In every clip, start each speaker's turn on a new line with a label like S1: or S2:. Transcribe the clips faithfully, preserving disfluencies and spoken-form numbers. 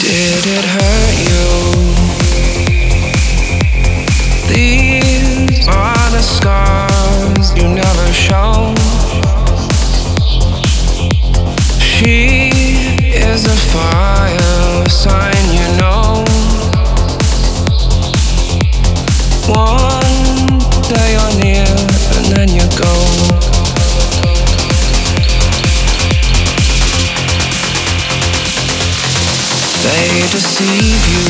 S1: Did it hurt you? These are the scars you never show. She is a fire sign, you know. One day you're near and then you go. They deceive you.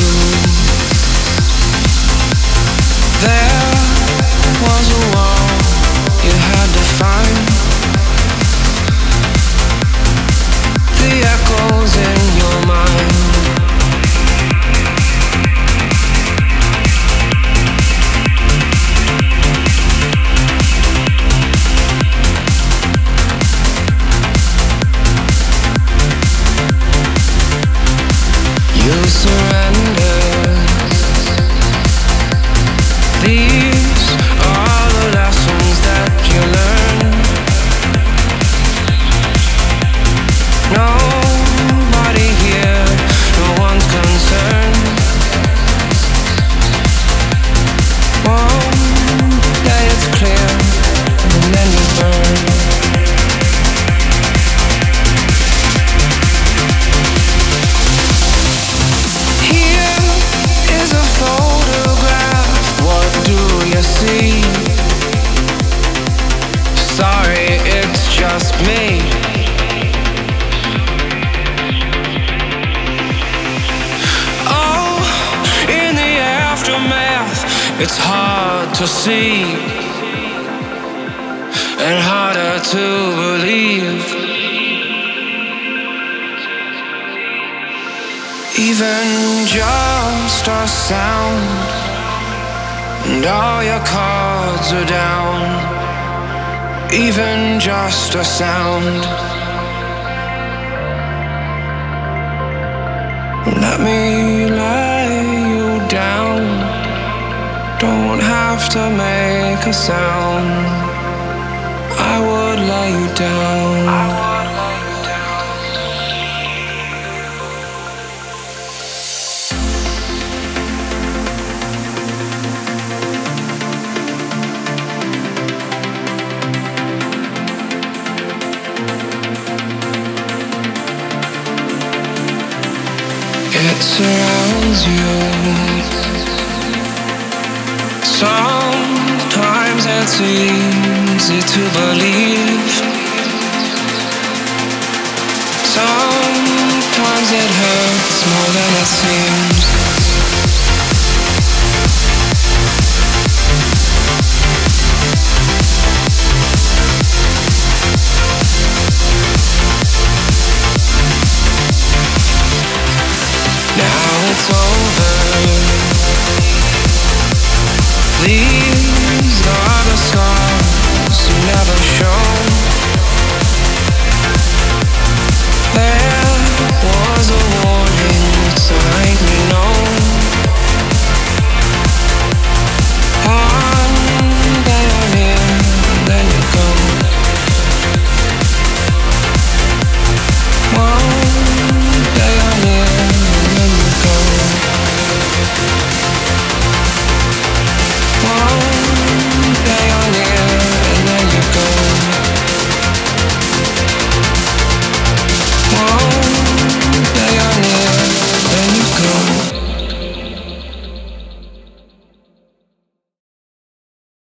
S1: There was a wall you had to find. The echoes in your mind. You surrender. These are the lessons that you learn. Nobody here, no one's concerned. One day it's clear, and then you burn. See, sorry, it's just me. Oh, in the aftermath, it's hard to see and harder to believe. Even just a sound and all your cards are down. Even just a sound. Let me lay you down. Don't have to make a sound. I would lay you down. I would lay you down. It surrounds you. Sometimes it's easy to believe. Sometimes it hurts more than it seems.